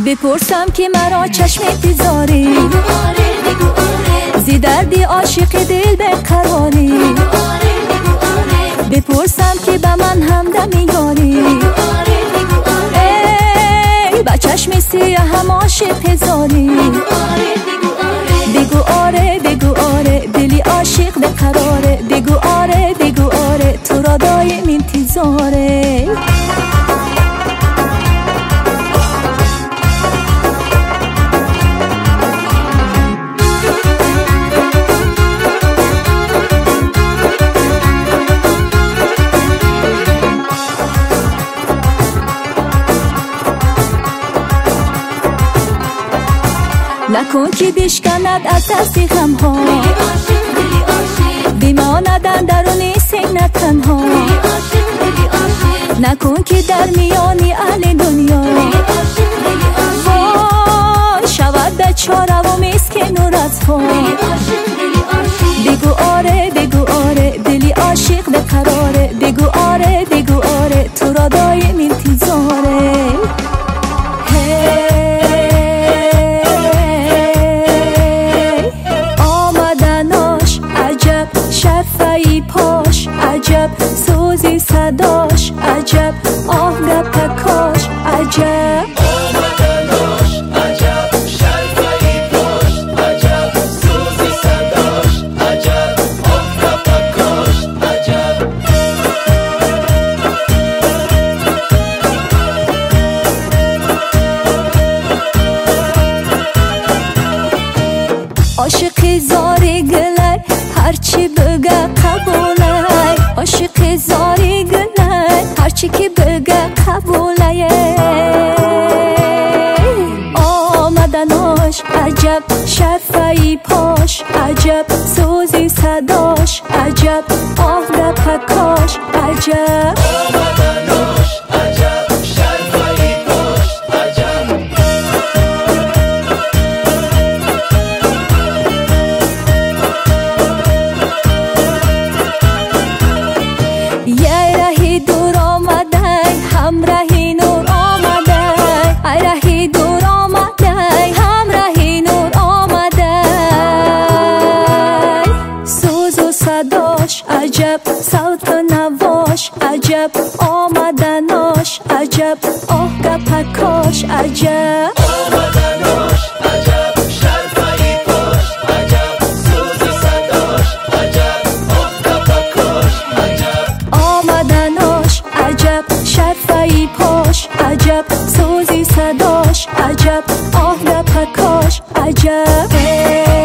بپرسم که مرا چشمت زاری، زی دردی عاشق دل بقراری. بپرسم که به من همدم یاری، ای با چشم سیاه هم عاشق زاری. بگو آره بگو آره دلی عاشق بقراره. بگو آره بگو آره تو را دایم انتظاره. نکن که بشکند از دست غم ها، بماندن درون سینه تنها. نکن که در میان اهل دنیا وای شود بیچاره و مسکین و رسوا. بگو آره بگو آره دلی عاشق بقراره. بگو آره بگو آره تو را دایم انتظاره. شرفه‌ی پاش عجب، سوزی صداش عجب، آه گپکاش عجب. آمدناش عجب، شرفه‌ی پاش عجب، سوزی صداش عجب، آه گپکاش عجب. عاشق زاری گله هرچی بگه قبوله. عاشق زاری گله هرچی که بگه قبوله. آمدناش عجب، شرفه‌ی پاش عجب، سوزی صداش عجب، آه گپکاش عجب. آمدناش عجب، شرفه‌ی پاش عجب. یه رهی دور آمده همراهی نور آمده. ای رهی دور آمده همراهی نور آمده. سوز و صداش عجب، صوت و نواش عجب، آمدناش عجب، آه گپکاش عجب. آمدناش عجب، شرفه‌ی پاش عجب، سوزی صداش عجب، آه گپکاش عجب. آمدناش عجب، شرفه‌ی پاش عجب، سوزی صداش عجب، آه گپکاش عجب.